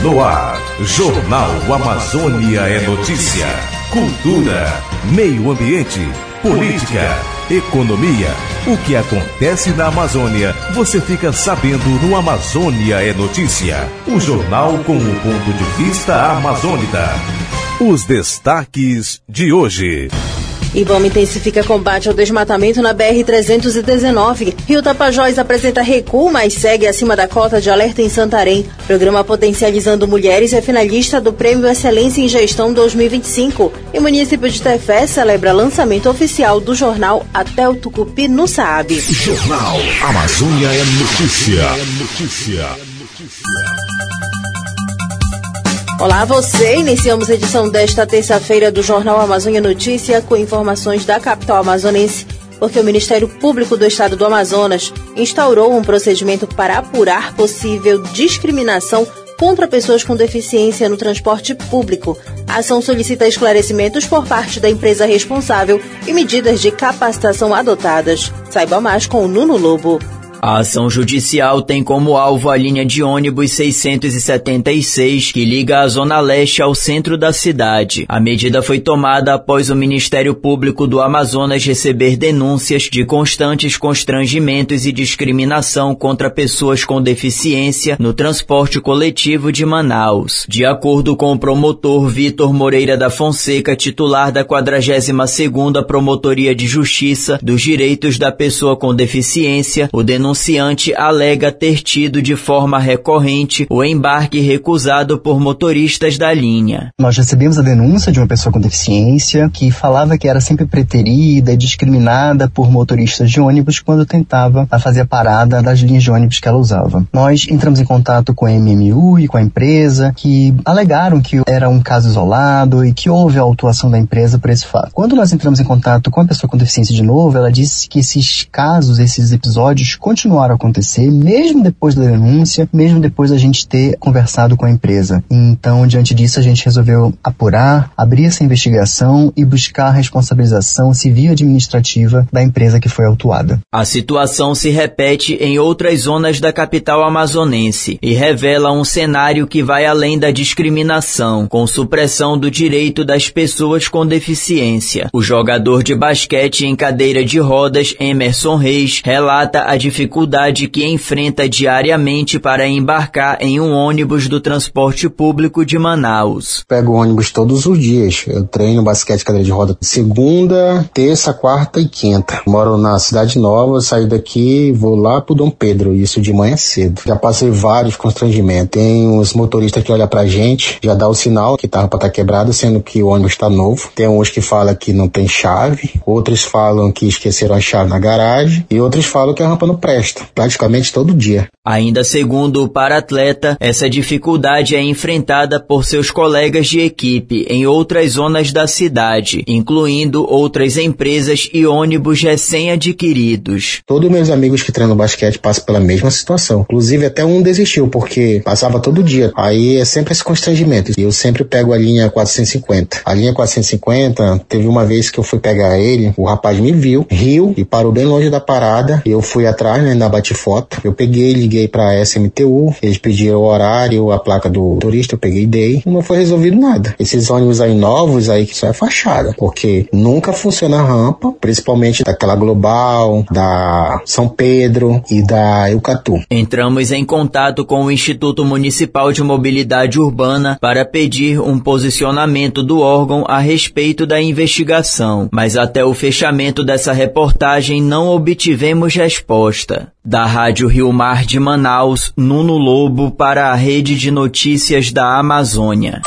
no ar. Jornal Amazônia é notícia. Cultura, meio ambiente, política, economia. O que acontece na Amazônia, você fica sabendo no Amazônia é Notícia. O jornal com o ponto de vista amazônida. Os destaques de hoje. IBAMA intensifica combate ao desmatamento na BR-319. Rio Tapajós apresenta recuo, mas segue acima da cota de alerta em Santarém. Programa Potencializando Mulheres é finalista do Prêmio Excelência em Gestão 2025. E o município de Tefé celebra lançamento oficial do jornal Até o Tucupi no Saab. Jornal Amazônia é Notícia. Olá você, iniciamos a edição desta terça-feira do Jornal Amazônia Notícia com informações da capital amazonense, porque o Ministério Público do Estado do Amazonas instaurou um procedimento para apurar possível discriminação contra pessoas com deficiência no transporte público. A ação solicita esclarecimentos por parte da empresa responsável e medidas de capacitação adotadas. Saiba mais com o Nuno Lobo. A ação judicial tem como alvo a linha de ônibus 676, que liga a Zona Leste ao centro da cidade. A medida foi tomada após o Ministério Público do Amazonas receber denúncias de constantes constrangimentos e discriminação contra pessoas com deficiência no transporte coletivo de Manaus. De acordo com o promotor Vitor Moreira da Fonseca, titular da 42ª Promotoria de Justiça dos Direitos da Pessoa com Deficiência, o denunciante alega ter tido de forma recorrente o embarque recusado por motoristas da linha. Nós recebemos a denúncia de uma pessoa com deficiência que falava que era sempre preterida e discriminada por motoristas de ônibus quando tentava fazer a parada das linhas de ônibus que ela usava. Nós entramos em contato com a MMU e com a empresa, que alegaram que era um caso isolado e que houve a autuação da empresa por esse fato. Quando nós entramos em contato com a pessoa com deficiência de novo, ela disse que esses casos, esses episódios continuaram a acontecer, mesmo depois da denúncia, mesmo depois da gente ter conversado com a empresa. Então, diante disso, a gente resolveu apurar, abrir essa investigação e buscar a responsabilização civil e administrativa da empresa que foi autuada. A situação se repete em outras zonas da capital amazonense e revela um cenário que vai além da discriminação, com supressão do direito das pessoas com deficiência. O jogador de basquete em cadeira de rodas, Emerson Reis, relata a dificuldade que enfrenta diariamente para embarcar em um ônibus do transporte público de Manaus. Pego ônibus todos os dias. Eu treino basquete cadeira de roda segunda, terça, quarta e quinta. Moro na Cidade Nova, saio daqui e vou lá pro Dom Pedro, isso de manhã cedo. Já passei vários constrangimentos. Tem uns motoristas que olham pra gente, já dá o sinal que tava pra estar quebrado, sendo que o ônibus tá novo. Tem uns que falam que não tem chave, outros falam que esqueceram a chave na garagem e outros falam que a rampa não presta. Praticamente todo dia. Ainda segundo o para-atleta, essa dificuldade é enfrentada por seus colegas de equipe em outras zonas da cidade, incluindo outras empresas e ônibus recém-adquiridos. Todos meus amigos que treinam basquete passam pela mesma situação. Inclusive até um desistiu, porque passava todo dia. Aí é sempre esse constrangimento. E eu sempre pego a linha 450. A linha 450, teve uma vez que eu fui pegar ele, o rapaz me viu, riu e parou bem longe da parada. Eu fui atrás, ainda bati foto. Eu peguei, liguei pra SMTU, eles pediram o horário, a placa do turista, eu peguei e dei. Não foi resolvido nada. Esses ônibus aí novos aí que só é fachada, porque nunca funciona a rampa, principalmente daquela Global, da São Pedro e da Eucatu. Entramos em contato com o Instituto Municipal de Mobilidade Urbana para pedir um posicionamento do órgão a respeito da investigação, mas até o fechamento dessa reportagem não obtivemos resposta. Da Rádio Rio Mar de Manaus, Nuno Lobo para a Rede de Notícias da Amazônia.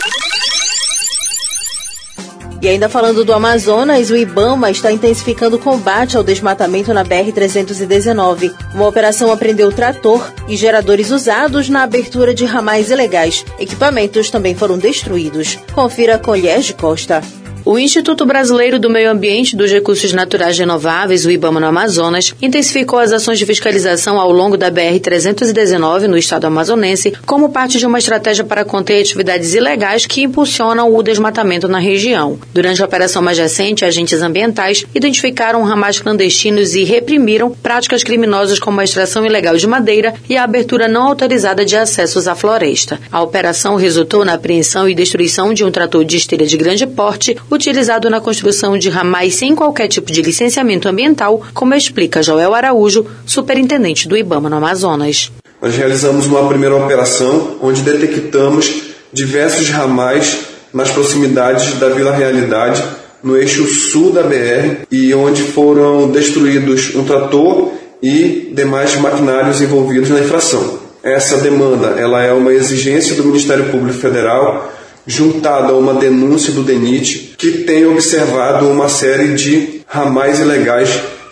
E ainda falando do Amazonas, o IBAMA está intensificando o combate ao desmatamento na BR-319. Uma operação apreendeu trator e geradores usados na abertura de ramais ilegais. Equipamentos também foram destruídos. Confira com Liege Costa. O Instituto Brasileiro do Meio Ambiente e dos Recursos Naturais Renováveis, o IBAMA no Amazonas, intensificou as ações de fiscalização ao longo da BR-319 no estado amazonense, como parte de uma estratégia para conter atividades ilegais que impulsionam o desmatamento na região. Durante a operação mais recente, agentes ambientais identificaram ramais clandestinos e reprimiram práticas criminosas como a extração ilegal de madeira e a abertura não autorizada de acessos à floresta. A operação resultou na apreensão e destruição de um trator de esteira de grande porte, utilizado na construção de ramais sem qualquer tipo de licenciamento ambiental, como explica Joel Araújo, superintendente do IBAMA no Amazonas. Nós realizamos uma primeira operação onde detectamos diversos ramais nas proximidades da Vila Realidade, no eixo sul da BR, e onde foram destruídos um trator e demais maquinários envolvidos na infração. Essa demanda ela é uma exigência do Ministério Público Federal, juntada a uma denúncia do DENIT, que tem observado uma série de ramais ilegais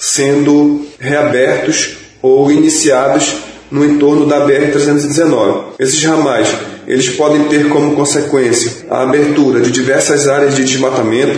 sendo reabertos ou iniciados no entorno da BR-319. Esses ramais eles podem ter como consequência a abertura de diversas áreas de desmatamento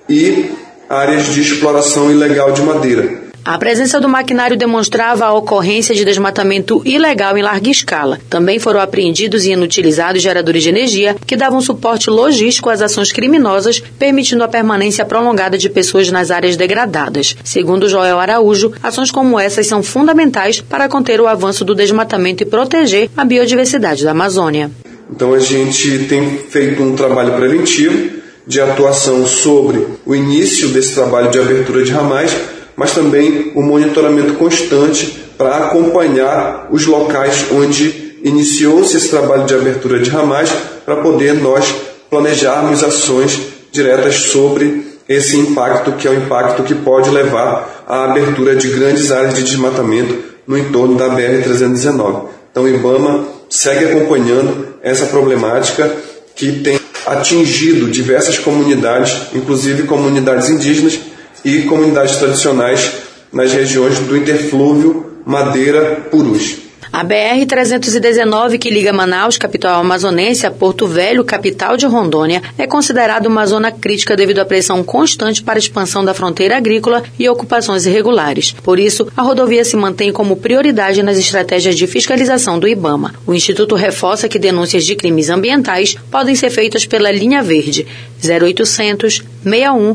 e áreas de exploração ilegal de madeira. A presença do maquinário demonstrava a ocorrência de desmatamento ilegal em larga escala. Também foram apreendidos e inutilizados geradores de energia que davam suporte logístico às ações criminosas, permitindo a permanência prolongada de pessoas nas áreas degradadas. Segundo Joel Araújo, ações como essas são fundamentais para conter o avanço do desmatamento e proteger a biodiversidade da Amazônia. Então a gente tem feito um trabalho preventivo de atuação sobre o início desse trabalho de abertura de ramais, mas também o monitoramento constante para acompanhar os locais onde iniciou-se esse trabalho de abertura de ramais, para poder nós planejarmos ações diretas sobre esse impacto, que é o impacto que pode levar à abertura de grandes áreas de desmatamento no entorno da BR-319. Então o IBAMA segue acompanhando essa problemática que tem atingido diversas comunidades, inclusive comunidades indígenas e comunidades tradicionais nas regiões do interflúvio Madeira-Purus. A BR-319, que liga Manaus, capital amazonense, a Porto Velho, capital de Rondônia, é considerada uma zona crítica devido à pressão constante para a expansão da fronteira agrícola e ocupações irregulares. Por isso, a rodovia se mantém como prioridade nas estratégias de fiscalização do IBAMA. O Instituto reforça que denúncias de crimes ambientais podem ser feitas pela linha verde 0800 61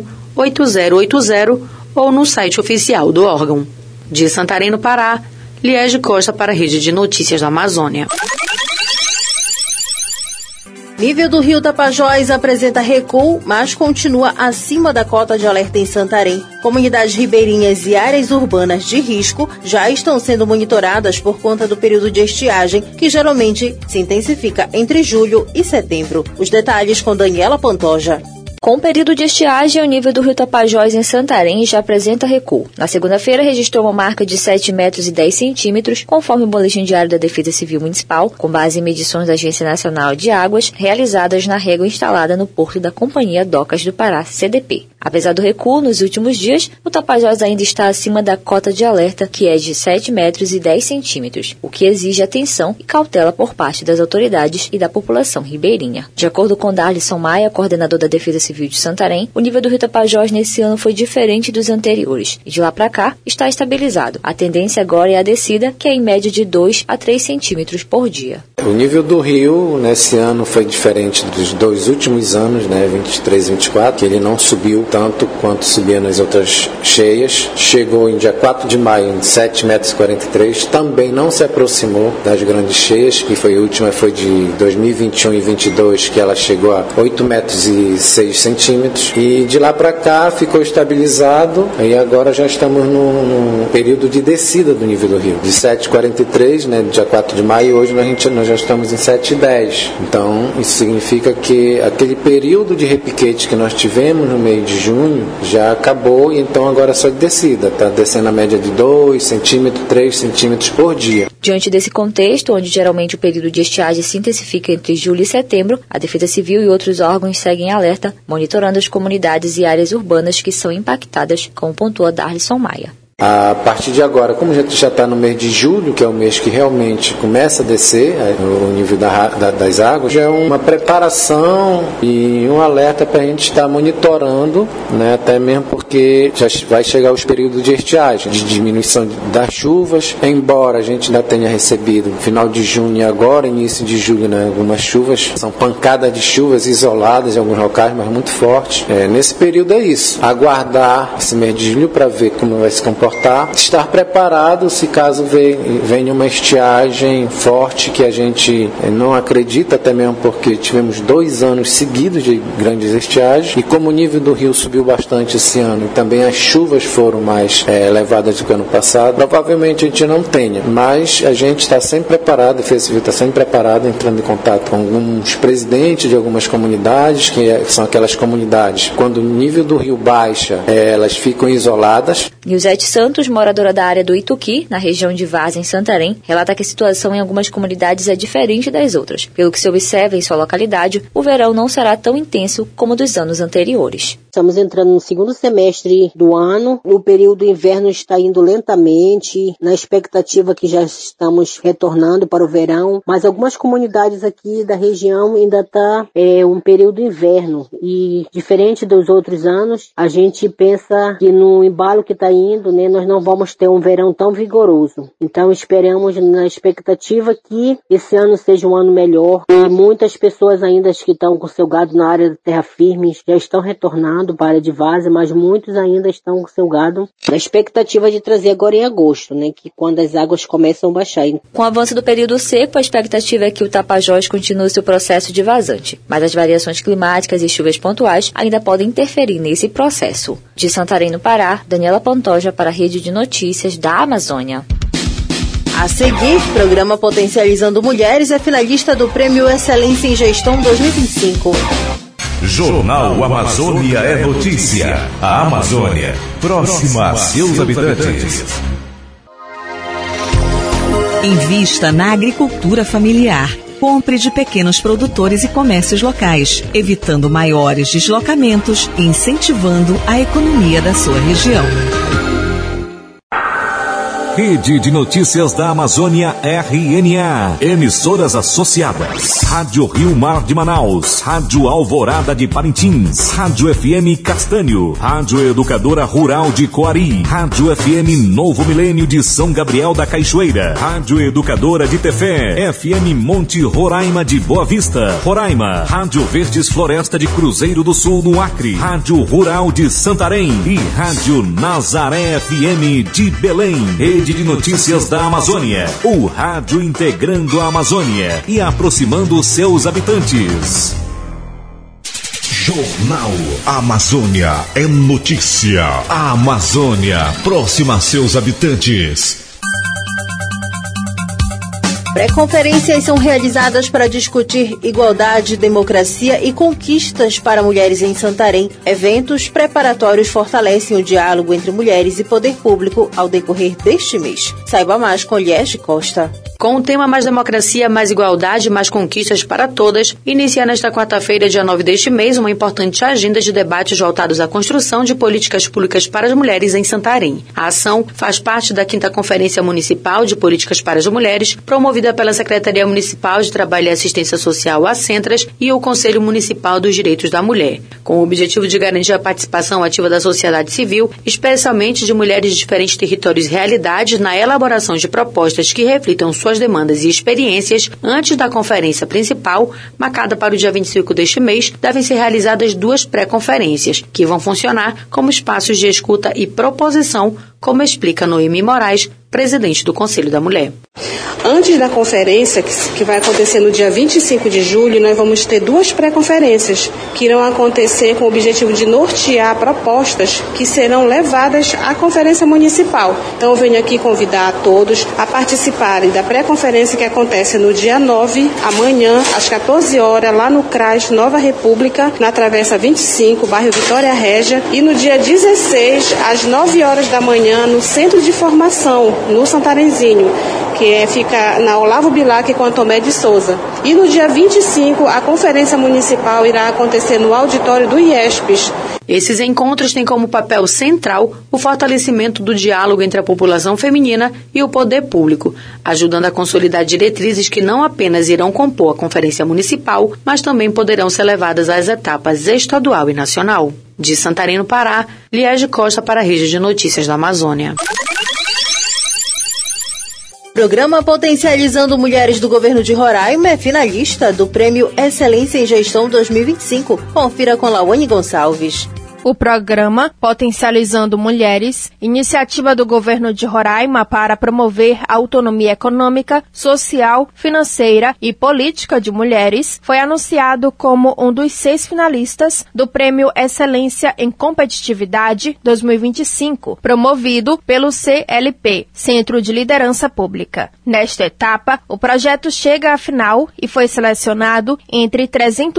8080 ou no site oficial do órgão. De Santarém, no Pará, Liege Costa para a Rede de Notícias da Amazônia. Nível do rio Tapajós apresenta recuo, mas continua acima da cota de alerta em Santarém. Comunidades ribeirinhas e áreas urbanas de risco já estão sendo monitoradas por conta do período de estiagem, que geralmente se intensifica entre julho e setembro. Os detalhes com Daniela Pantoja. Com o período de estiagem, o nível do rio Tapajós em Santarém já apresenta recuo. Na segunda-feira, registrou uma marca de 7 metros e 10 centímetros, conforme o boletim diário da Defesa Civil Municipal, com base em medições da Agência Nacional de Águas, realizadas na régua instalada no porto da Companhia Docas do Pará, CDP. Apesar do recuo, nos últimos dias, o Tapajós ainda está acima da cota de alerta, que é de 7 metros e 10 centímetros, o que exige atenção e cautela por parte das autoridades e da população ribeirinha. De acordo com Darlisson Maia, coordenador da Defesa Civil de Santarém, o nível do rio Tapajós nesse ano foi diferente dos anteriores, e de lá para cá está estabilizado. A tendência agora é a descida, que é em média de 2 a 3 centímetros por dia. O nível do rio nesse ano foi diferente dos dois últimos anos, 23 e 24, que ele não subiu tanto quanto subia nas outras cheias. Chegou em dia 4 de maio em 7,43 metros, também não se aproximou das grandes cheias, que foi a última, foi de 2021 e 22, que ela chegou a 8 metros e 6 centímetros, e de lá para cá ficou estabilizado, e agora já estamos no período de descida do nível do rio, de 7,43, dia 4 de maio, e hoje nós já estamos em 7,10. Então, isso significa que aquele período de repiquete que nós tivemos no mês de junho já acabou, e então agora é só de descida, está descendo a média de 2 centímetros, 3 centímetros por dia. Diante desse contexto, onde geralmente o período de estiagem se intensifica entre julho e setembro, a Defesa Civil e outros órgãos seguem alerta, monitorando as comunidades e áreas urbanas que são impactadas, como pontua Darlisson Maia. A partir de agora, como a gente já está no mês de julho, que é o mês que realmente começa a descer o nível das águas, já é uma preparação e um alerta para a gente estar monitorando, né, até mesmo porque já vai chegar os períodos de estiagem, de diminuição das chuvas, embora a gente ainda tenha recebido no final de junho e agora, início de julho, né, algumas chuvas, são pancadas de chuvas isoladas em alguns locais, mas muito fortes. Nesse período é isso, aguardar esse mês de julho para ver como vai se comportar, estar preparado se caso venha uma estiagem forte que a gente não acredita, até mesmo porque tivemos 2 anos seguidos de grandes estiagens e como o nível do rio subiu bastante esse ano e também as chuvas foram mais elevadas do que ano passado, provavelmente a gente não tenha, mas a gente está sempre preparado, a Defesa Civil está sempre preparada, entrando em contato com alguns presidentes de algumas comunidades, que são aquelas comunidades, quando o nível do rio baixa, elas ficam isoladas. Nilzete Santos, moradora da área do Ituqui, na região de Várzea, em Santarém, relata que a situação em algumas comunidades é diferente das outras. Pelo que se observa em sua localidade, o verão não será tão intenso como dos anos anteriores. Estamos entrando no segundo semestre do ano, o período inverno está indo lentamente, na expectativa que já estamos retornando para o verão, mas algumas comunidades aqui da região ainda está um período inverno e diferente dos outros anos, a gente pensa que no embalo que está indo, né, nós não vamos ter um verão tão vigoroso. Então esperamos na expectativa que esse ano seja um ano melhor e muitas pessoas ainda que estão com seu gado na área da terra firme já estão retornando para a área de Várzea, mas muitos ainda estão com seu gado na expectativa de trazer agora em agosto, né, que quando as águas começam a baixar. Com o avanço do período seco, a expectativa é que o Tapajós continue seu processo de vazante, mas as variações climáticas e chuvas pontuais ainda podem interferir nesse processo. De Santarém, no Pará, Daniela Pantoja para a Rede de Notícias da Amazônia. A seguir, programa Potencializando Mulheres é finalista do Prêmio Excelência em Gestão 2025. Jornal Amazônia é notícia. A Amazônia, próxima a seus habitantes. Invista na agricultura familiar. Compre de pequenos produtores e comércios locais, evitando maiores deslocamentos e incentivando a economia da sua região. Rede de Notícias da Amazônia, RNA. Emissoras associadas. Rádio Rio Mar de Manaus. Rádio Alvorada de Parintins. Rádio FM Castanho. Rádio Educadora Rural de Coari. Rádio FM Novo Milênio de São Gabriel da Cachoeira. Rádio Educadora de Tefé. FM Monte Roraima de Boa Vista, Roraima. Rádio Verdes Floresta de Cruzeiro do Sul, no Acre. Rádio Rural de Santarém. E Rádio Nazaré FM de Belém. Rede de Notícias da Amazônia, o rádio integrando a Amazônia e aproximando seus habitantes. Jornal Amazônia é notícia. A Amazônia, próxima a seus habitantes. Pré-conferências são realizadas para discutir igualdade, democracia e conquistas para mulheres em Santarém. Eventos preparatórios fortalecem o diálogo entre mulheres e poder público ao decorrer deste mês. Saiba mais com Liege Costa. Com o tema Mais Democracia, Mais Igualdade, Mais Conquistas para Todas, inicia nesta quarta-feira, dia 9 deste mês, uma importante agenda de debates voltados à construção de políticas públicas para as mulheres em Santarém. A ação faz parte da 5ª Conferência Municipal de Políticas para as Mulheres, promovida pela Secretaria Municipal de Trabalho e Assistência Social, a Centras, e o Conselho Municipal dos Direitos da Mulher, com o objetivo de garantir a participação ativa da sociedade civil, especialmente de mulheres de diferentes territórios e realidades, na elaboração de propostas que reflitam suas demandas e experiências. Antes da conferência principal, marcada para o dia 25 deste mês, devem ser realizadas 2 pré-conferências, que vão funcionar como espaços de escuta e proposição, como explica Noemi Moraes, presidente do Conselho da Mulher. Antes da conferência, que vai acontecer no dia 25 de julho, nós vamos ter 2 pré-conferências que irão acontecer com o objetivo de nortear propostas que serão levadas à conferência municipal. Então eu venho aqui convidar a todos a participarem da pré-conferência que acontece no dia 9, amanhã, às 14 horas, lá no CRAS Nova República, na Travessa 25, bairro Vitória Régia, e no dia 16, às 9 horas da manhã, no Centro de Formação, no Santarenzinho, que fica na Olavo Bilac com Tomé de Souza. E no dia 25, a conferência municipal irá acontecer no auditório do IESPES. Esses encontros têm como papel central o fortalecimento do diálogo entre a população feminina e o poder público, ajudando a consolidar diretrizes que não apenas irão compor a Conferência Municipal, mas também poderão ser levadas às etapas estadual e nacional. De Santarém, no Pará, Liege Costa para a Rede de Notícias da Amazônia. Programa Potencializando Mulheres do Governo de Roraima é finalista do Prêmio Excelência em Gestão 2025. Confira com Lawane Gonçalves. O programa Potencializando Mulheres, iniciativa do governo de Roraima para promover a autonomia econômica, social, financeira e política de mulheres, foi anunciado como um dos 6 finalistas do Prêmio Excelência em Competitividade 2025, promovido pelo CLP, Centro de Liderança Pública. Nesta etapa, o projeto chega à final e foi selecionado entre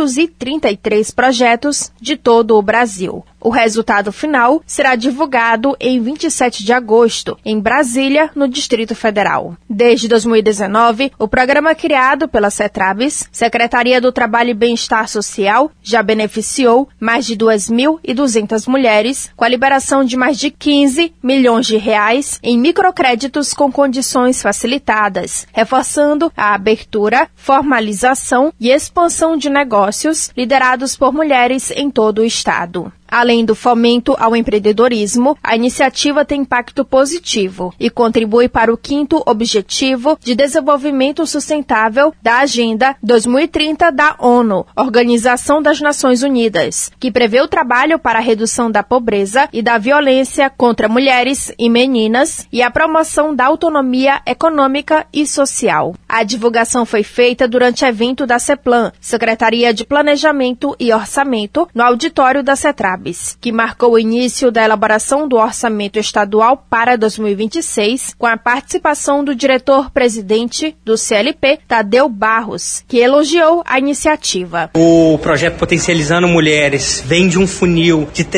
333 projetos de todo o Brasil. O resultado final será divulgado em 27 de agosto, em Brasília, no Distrito Federal. Desde 2019, o programa criado pela CETRABES, Secretaria do Trabalho e Bem-Estar Social, já beneficiou mais de 2.200 mulheres com a liberação de mais de 15 milhões de reais em microcréditos com condições facilitadas, reforçando a abertura, formalização e expansão de negócios liderados por mulheres em todo o estado. Além do fomento ao empreendedorismo, a iniciativa tem impacto positivo e contribui para o 5º Objetivo de Desenvolvimento Sustentável da Agenda 2030 da ONU, Organização das Nações Unidas, que prevê o trabalho para a redução da pobreza e da violência contra mulheres e meninas e a promoção da autonomia econômica e social. A divulgação foi feita durante evento da CEPLAN, Secretaria de Planejamento e Orçamento, no auditório da CETRABES, que marcou o início da elaboração do orçamento estadual para 2026, com a participação do diretor-presidente do CLP, Tadeu Barros, que elogiou a iniciativa. O projeto Potencializando Mulheres vem de um funil de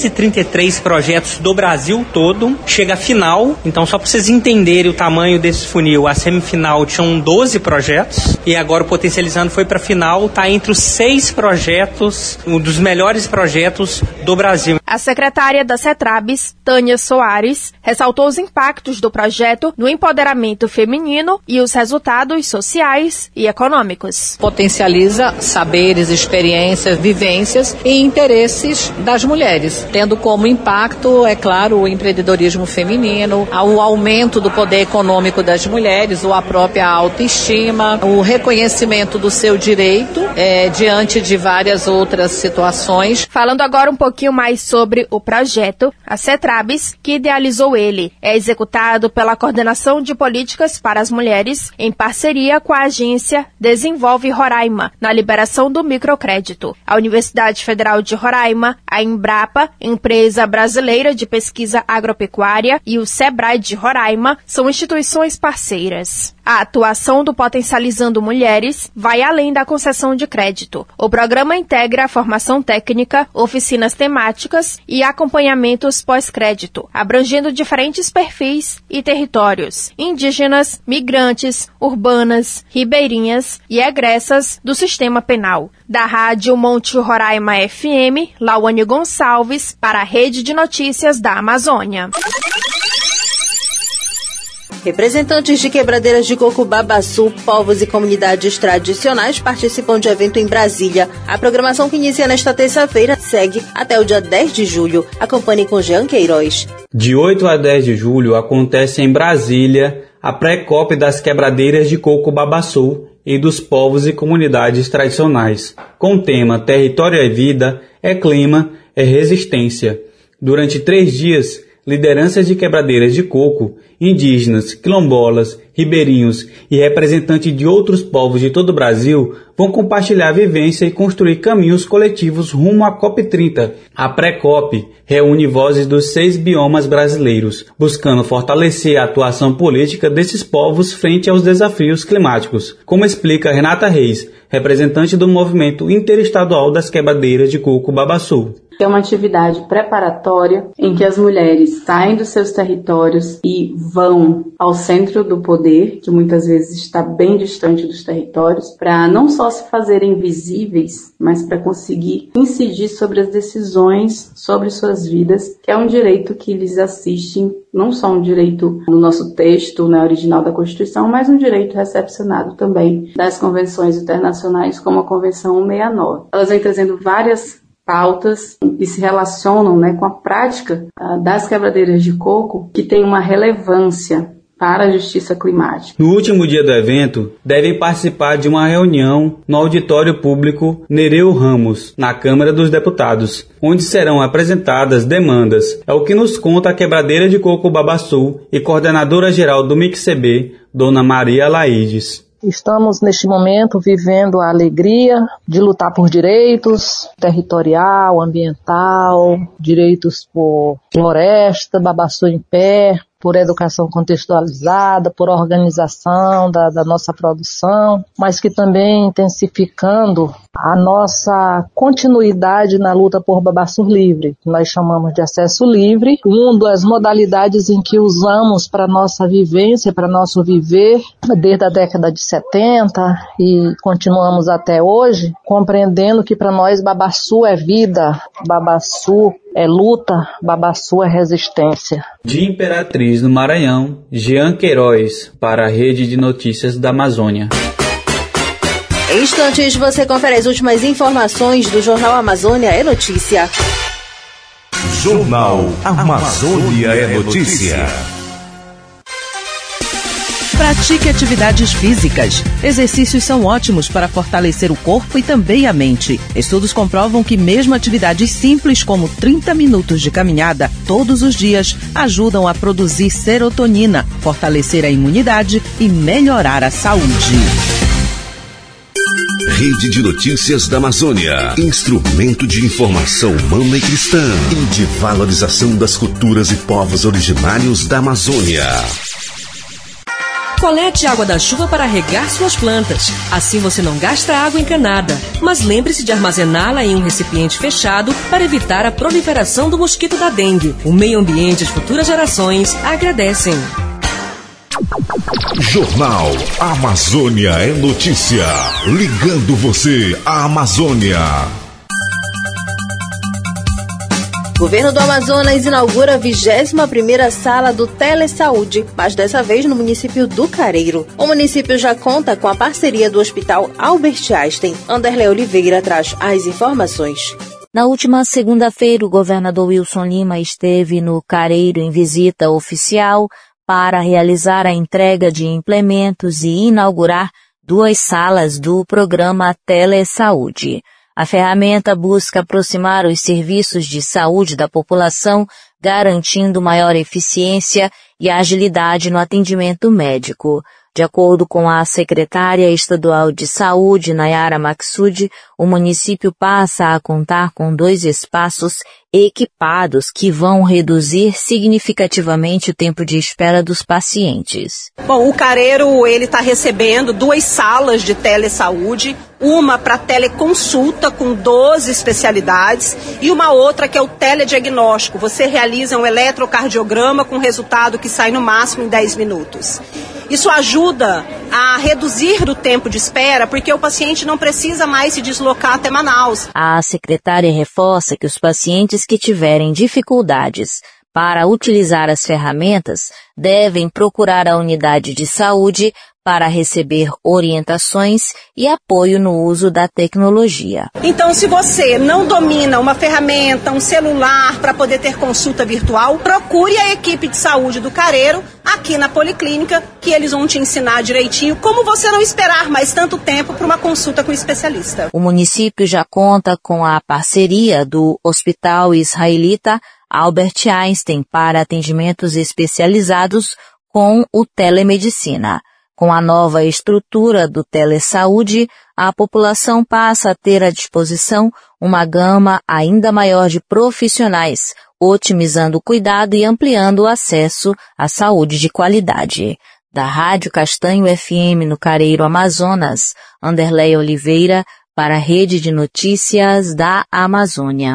333 projetos do Brasil todo, chega à final, então só para vocês entenderem o tamanho desse funil, a semifinal tinham 12 projetos e agora o Potencializando foi para a final, está entre os 6 projetos, um dos melhores projetos do Brasil. A secretária da CETRABES, Tânia Soares, ressaltou os impactos do projeto no empoderamento feminino e os resultados sociais e econômicos. Potencializa saberes, experiências, vivências e interesses das mulheres, tendo como impacto, é claro, o empreendedorismo feminino, o aumento do poder econômico das mulheres, ou a própria autoestima, o reconhecimento do seu direito diante de várias outras situações. Falando agora um pouquinho mais sobre o projeto, a CETRABES, que idealizou ele, é executado pela Coordenação de Políticas para as Mulheres, em parceria com a agência Desenvolve Roraima, na liberação do microcrédito. A Universidade Federal de Roraima, a Embrapa, Empresa Brasileira de Pesquisa Agropecuária, e o SEBRAE de Roraima são instituições parceiras. A atuação do Potencializando Mulheres vai além da concessão de crédito. O programa integra a formação técnica, oficinas temáticas e acompanhamentos pós-crédito, abrangendo diferentes perfis e territórios: indígenas, migrantes, urbanas, ribeirinhas e egressas do sistema penal. Da Rádio Monte Roraima FM, Lawane Gonçalves, para a Rede de Notícias da Amazônia. Representantes de quebradeiras de coco Babaçu, povos e comunidades tradicionais participam de evento em Brasília. A programação que inicia nesta terça-feira segue até o dia 10 de julho. Acompanhe com Jean Queiroz. De 8 a 10 de julho acontece em Brasília a pré-COP das quebradeiras de coco Babaçu e dos povos e comunidades tradicionais, com o tema Território é Vida, é Clima, é Resistência. Durante 3 dias, lideranças de quebradeiras de coco, indígenas, quilombolas, ribeirinhos e representantes de outros povos de todo o Brasil vão compartilhar a vivência e construir caminhos coletivos rumo à COP30. A pré-COP reúne vozes dos 6 biomas brasileiros, buscando fortalecer a atuação política desses povos frente aos desafios climáticos, como explica Renata Reis, representante do movimento interestadual das quebradeiras de coco Babaçu. É uma atividade preparatória em que as mulheres saem dos seus territórios e vão ao centro do poder, que muitas vezes está bem distante dos territórios, para não só se fazerem visíveis, mas para conseguir incidir sobre as decisões sobre suas vidas, que é um direito que lhes assiste, não só um direito no nosso texto, original da Constituição, mas um direito recepcionado também das convenções internacionais, como a Convenção 169. Elas vêm trazendo várias pautas que se relacionam com a prática das quebradeiras de coco, que tem uma relevância para a justiça climática. No último dia do evento, devem participar de uma reunião no auditório público Nereu Ramos, na Câmara dos Deputados, onde serão apresentadas demandas. É o que nos conta a quebradeira de coco Babaçu e coordenadora geral do MICCB, Dona Maria Laides. Estamos, neste momento, vivendo a alegria de lutar por direitos territorial, ambiental, direitos por floresta, Babaçu em pé, por educação contextualizada, por organização da nossa produção, mas que também intensificando a nossa continuidade na luta por Babaçu livre, que nós chamamos de acesso livre, uma das modalidades em que usamos para nossa vivência, para nosso viver, desde a década de 70 e continuamos até hoje, compreendendo que para nós Babaçu é vida, Babaçu é luta, Babaçu é resistência. De Imperatriz, no Maranhão, Jean Queiroz, para a Rede de Notícias da Amazônia. Em instantes, você confere as últimas informações do Jornal Amazônia é Notícia. Jornal Amazônia é Notícia. Pratique atividades físicas. Exercícios são ótimos para fortalecer o corpo e também a mente. Estudos comprovam que mesmo atividades simples como 30 minutos de caminhada todos os dias ajudam a produzir serotonina, fortalecer a imunidade e melhorar a saúde. Rede de Notícias da Amazônia. Instrumento de informação humana e cristã e de valorização das culturas e povos originários da Amazônia. Colete água da chuva para regar suas plantas. Assim você não gasta água encanada. Mas lembre-se de armazená-la em um recipiente fechado para evitar a proliferação do mosquito da dengue. O meio ambiente e as futuras gerações agradecem. Jornal Amazônia é Notícia. Ligando você à Amazônia. Governo do Amazonas inaugura a 21ª sala do Telesaúde, mas dessa vez no município do Careiro. O município já conta com a parceria do Hospital Albert Einstein. Anderlei Oliveira traz as informações. Na última segunda-feira, o governador Wilson Lima esteve no Careiro em visita oficial para realizar a entrega de implementos e inaugurar 2 salas do programa Telesaúde. A ferramenta busca aproximar os serviços de saúde da população, garantindo maior eficiência e agilidade no atendimento médico. De acordo com a secretária estadual de saúde, Nayara Maksud, o município passa a contar com 2 espaços equipados que vão reduzir significativamente o tempo de espera dos pacientes. Bom, o Careiro ele está recebendo 2 salas de telesaúde, uma para teleconsulta com 12 especialidades e uma outra que é o telediagnóstico. Você realiza um eletrocardiograma com resultado que sai no máximo em 10 minutos. Isso ajuda a reduzir o tempo de espera, porque o paciente não precisa mais se deslocar até Manaus. A secretária reforça que os pacientes que tiverem dificuldades para utilizar as ferramentas devem procurar a unidade de saúde para receber orientações e apoio no uso da tecnologia. Então, se você não domina uma ferramenta, um celular para poder ter consulta virtual, procure a equipe de saúde do Careiro aqui na Policlínica, que eles vão te ensinar direitinho como você não esperar mais tanto tempo para uma consulta com o especialista. O município já conta com a parceria do Hospital Israelita Albert Einstein para atendimentos especializados com o telemedicina. Com a nova estrutura do Telesaúde, a população passa a ter à disposição uma gama ainda maior de profissionais, otimizando o cuidado e ampliando o acesso à saúde de qualidade. Da Rádio Castanho FM no Careiro, Amazonas, Anderleia Oliveira, para a Rede de Notícias da Amazônia.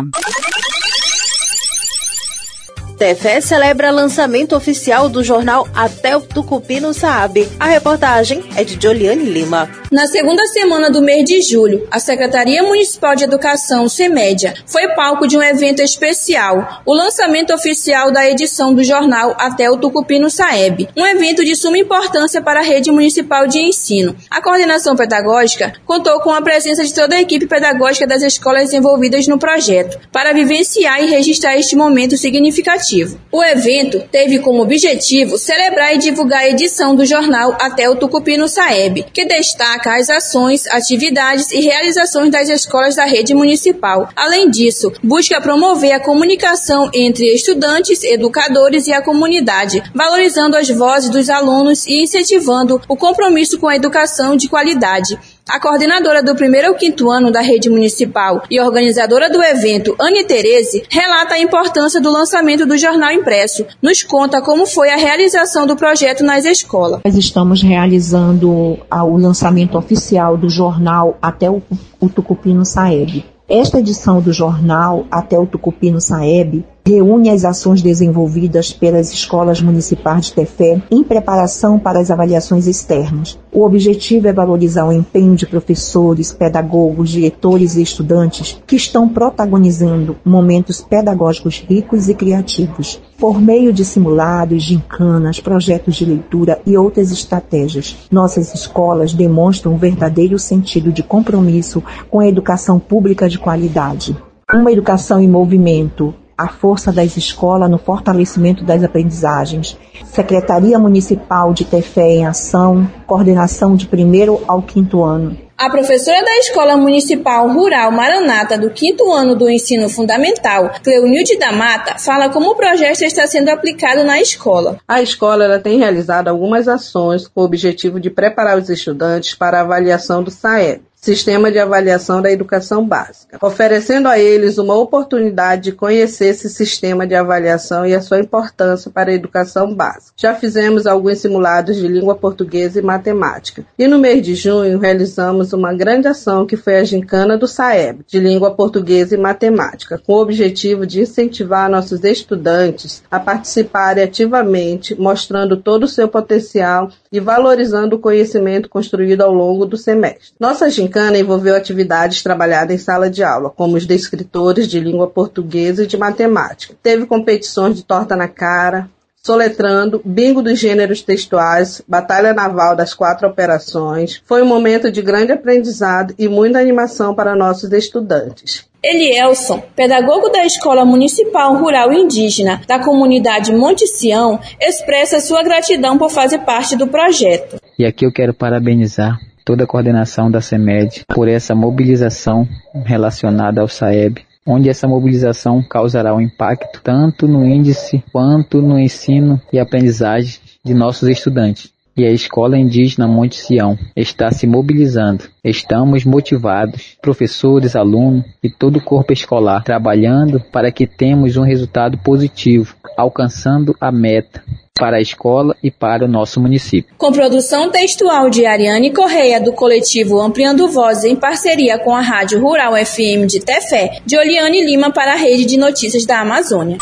TFE celebra lançamento oficial do jornal Até o Tucupi no Saab. A reportagem é de Joliane Lima. Na segunda semana do mês de julho, a Secretaria Municipal de Educação, CEMEDIA, foi palco de um evento especial, o lançamento oficial da edição do jornal Até o Tucupi no Saeb, um evento de suma importância para a rede municipal de ensino. A coordenação pedagógica contou com a presença de toda a equipe pedagógica das escolas envolvidas no projeto, para vivenciar e registrar este momento significativo. O evento teve como objetivo celebrar e divulgar a edição do jornal Até o Tucupi no Saeb, que destaca as ações, atividades e realizações das escolas da rede municipal. Além disso, busca promover a comunicação entre estudantes, educadores e a comunidade, valorizando as vozes dos alunos e incentivando o compromisso com a educação de qualidade. A coordenadora do 1º ao 5º ano da rede municipal e organizadora do evento, Anne Tereze, relata a importância do lançamento do jornal impresso. Nos conta como foi a realização do projeto nas escolas. Nós estamos realizando o lançamento oficial do jornal Até o Tucupi no Saeb. Esta edição do jornal Até o Tucupi no Saeb reúne as ações desenvolvidas pelas escolas municipais de Tefé em preparação para as avaliações externas. O objetivo é valorizar o empenho de professores, pedagogos, diretores e estudantes que estão protagonizando momentos pedagógicos ricos e criativos, por meio de simulados, gincanas, projetos de leitura e outras estratégias. Nossas escolas demonstram um verdadeiro sentido de compromisso com a educação pública de qualidade. Uma educação em movimento, a força das escolas no fortalecimento das aprendizagens. Secretaria Municipal de Tefé em Ação, coordenação de 1º ao 5º ano. A professora da Escola Municipal Rural Maranata do 5º ano do Ensino Fundamental, Cleonilde da Mata, fala como o projeto está sendo aplicado na escola. A escola ela tem realizado algumas ações com o objetivo de preparar os estudantes para a avaliação do SAEB, Sistema de Avaliação da Educação Básica, oferecendo a eles uma oportunidade de conhecer esse sistema de avaliação e a sua importância para a educação básica. Já fizemos alguns simulados de língua portuguesa e matemática. E no mês de junho realizamos uma grande ação que foi a gincana do SAEB, de língua portuguesa e matemática, com o objetivo de incentivar nossos estudantes a participarem ativamente, mostrando todo o seu potencial e valorizando o conhecimento construído ao longo do semestre. Nossa gincana envolveu atividades trabalhadas em sala de aula, como os de escritores de língua portuguesa e de matemática. Teve competições de torta na cara, soletrando, bingo dos gêneros textuais, batalha naval das 4 operações. Foi um momento de grande aprendizado e muita animação para nossos estudantes. Elielson, pedagogo da Escola Municipal Rural Indígena da comunidade Monte Sião, expressa sua gratidão por fazer parte do projeto. E aqui eu quero parabenizar toda a coordenação da CEMED por essa mobilização relacionada ao SAEB, onde essa mobilização causará um impacto tanto no índice quanto no ensino e aprendizagem de nossos estudantes. E a Escola Indígena Monte Sião está se mobilizando. Estamos motivados, professores, alunos e todo o corpo escolar, trabalhando para que tenhamos um resultado positivo, alcançando a meta para a escola e para o nosso município. Com produção textual de Ariane Correia, do coletivo Ampliando Vozes, em parceria com a Rádio Rural FM de Tefé, de Oliane Lima para a Rede de Notícias da Amazônia.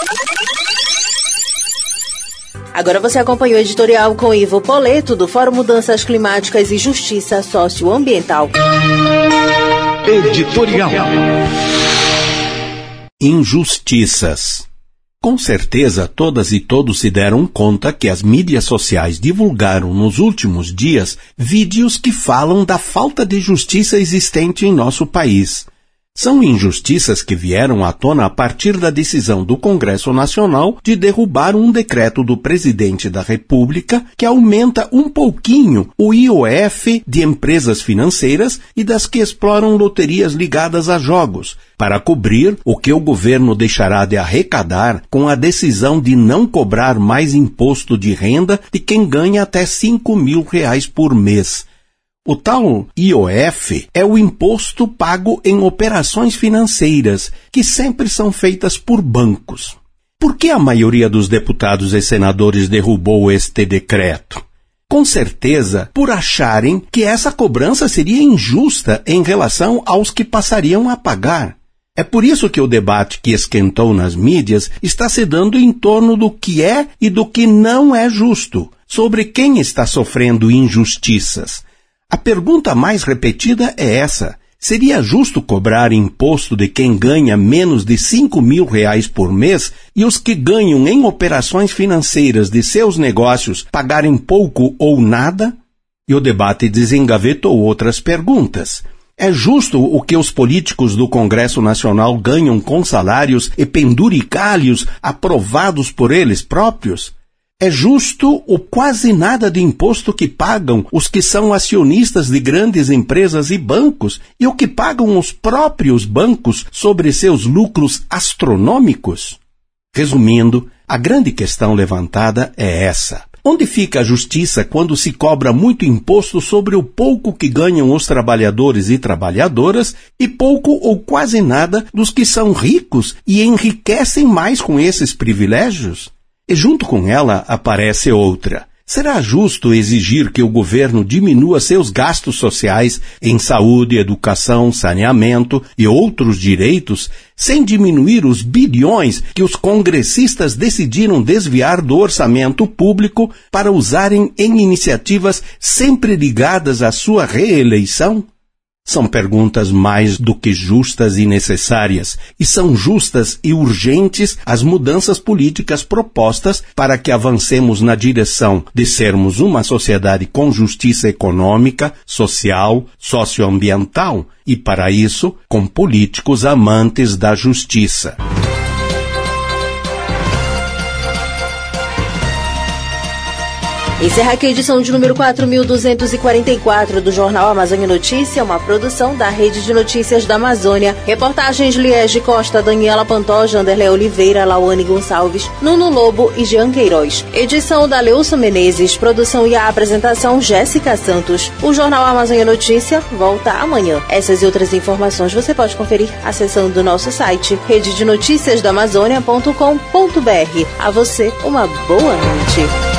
Agora você acompanhou o editorial com Ivo Poleto, do Fórum Mudanças Climáticas e Justiça Socioambiental. Editorial. Injustiças. Com certeza, todas e todos se deram conta que as mídias sociais divulgaram nos últimos dias vídeos que falam da falta de justiça existente em nosso país. São injustiças que vieram à tona a partir da decisão do Congresso Nacional de derrubar um decreto do presidente da República que aumenta um pouquinho o IOF de empresas financeiras e das que exploram loterias ligadas a jogos, para cobrir o que o governo deixará de arrecadar com a decisão de não cobrar mais imposto de renda de quem ganha até R$5.000 por mês. O tal IOF é o imposto pago em operações financeiras, que sempre são feitas por bancos. Por que a maioria dos deputados e senadores derrubou este decreto? Com certeza, por acharem que essa cobrança seria injusta em relação aos que passariam a pagar. É por isso que o debate que esquentou nas mídias está se dando em torno do que é e do que não é justo, sobre quem está sofrendo injustiças. A pergunta mais repetida é essa: seria justo cobrar imposto de quem ganha menos de R$5.000 por mês e os que ganham em operações financeiras de seus negócios pagarem pouco ou nada? E o debate desengavetou outras perguntas. É justo o que os políticos do Congresso Nacional ganham com salários e penduricalhos aprovados por eles próprios? É justo o quase nada de imposto que pagam os que são acionistas de grandes empresas e bancos e o que pagam os próprios bancos sobre seus lucros astronômicos? Resumindo, a grande questão levantada é essa. Onde fica a justiça quando se cobra muito imposto sobre o pouco que ganham os trabalhadores e trabalhadoras e pouco ou quase nada dos que são ricos e enriquecem mais com esses privilégios? E junto com ela aparece outra. Será justo exigir que o governo diminua seus gastos sociais em saúde, educação, saneamento e outros direitos, sem diminuir os bilhões que os congressistas decidiram desviar do orçamento público para usarem em iniciativas sempre ligadas à sua reeleição? São perguntas mais do que justas e necessárias, e são justas e urgentes as mudanças políticas propostas para que avancemos na direção de sermos uma sociedade com justiça econômica, social, socioambiental, e para isso, com políticos amantes da justiça. Encerra aqui a edição de número 4.244 do Jornal Amazônia Notícia, uma produção da Rede de Notícias da Amazônia. Reportagens Liege Costa, Daniela Pantoja, Anderlé Oliveira, Lauane Gonçalves, Nuno Lobo e Jean Queiroz. Edição da Leusa Menezes, produção e a apresentação Jéssica Santos. O Jornal Amazônia Notícia volta amanhã. Essas e outras informações você pode conferir acessando o nosso site rededenoticiasdaamazônia.com.br. A você, uma boa noite.